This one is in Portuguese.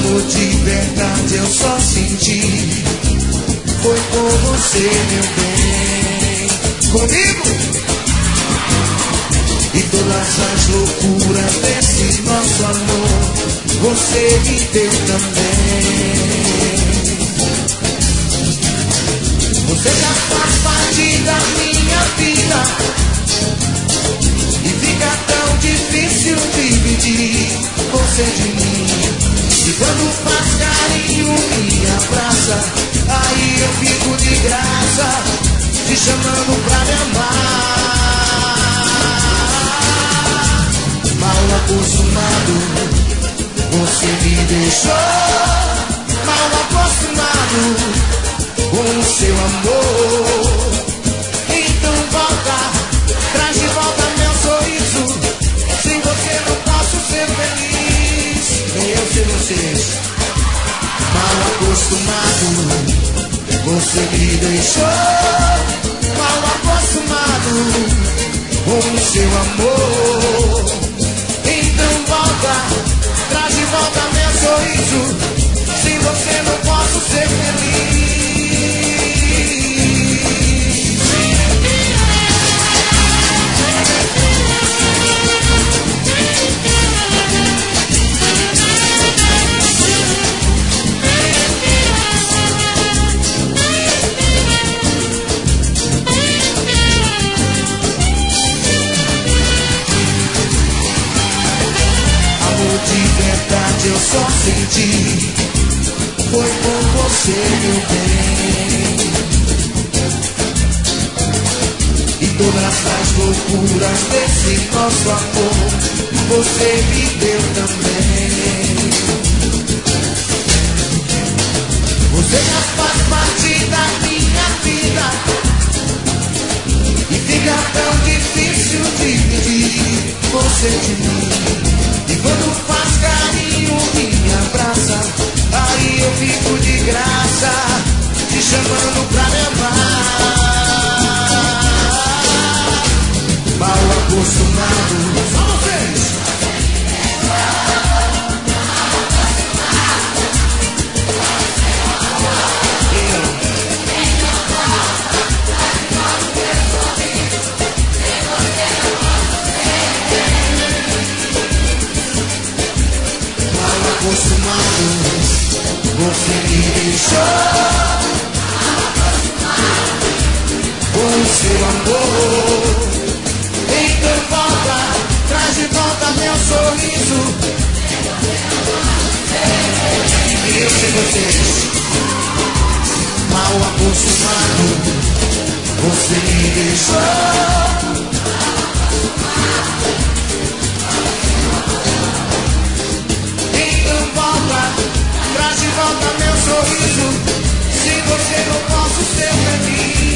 Amor de verdade eu só senti. Foi com você, meu bem. Comigo! E todas as loucuras desse nosso amor você me deu também. Você já faz parte da minha vida e fica tão difícil dividir você de mim. E quando faz carinho me abraça, aí eu fico de graça te chamando pra me amar. Mal acostumado, você me deixou. Mal acostumado com o seu amor. Então volta, traz de volta meu sorriso. Sem você não posso ser feliz, nem eu sem vocês. Mal acostumado, você me deixou. Mal acostumado com o seu amor. Então volta, traz de volta meu sorriso. Sem você não posso ser feliz. De verdade eu só senti. Foi com você, meu bem. E todas as loucuras desse nosso amor você me deu também. Você já faz parte da minha vida e fica tão difícil dividir você de mim. E quando faz carinho me abraça, aí eu fico de graça te chamando pra me amar. Mal acostumado, só vocês. Acostumado, você me deixou. Com o seu amor. Então volta, traz de volta meu sorriso. E eu sei vocês. Mal acostumado, você me deixou. Traz de volta meu sorriso. Sem você não posso ser feliz.